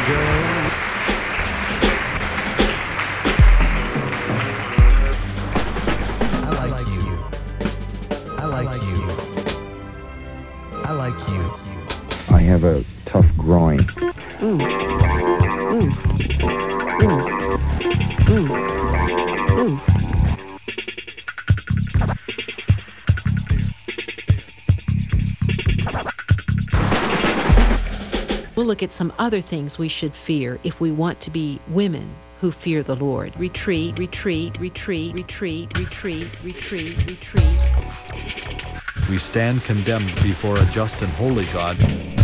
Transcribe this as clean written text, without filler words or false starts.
girl. I like you. I like you. I like you. I have a tough groin. Ooh. Ooh. Ooh. Ooh. Ooh. We'll look at some other things we should fear if we want to be women who fear the Lord. Retreat, retreat, retreat, retreat, retreat, retreat, retreat. We stand condemned before a just and holy God.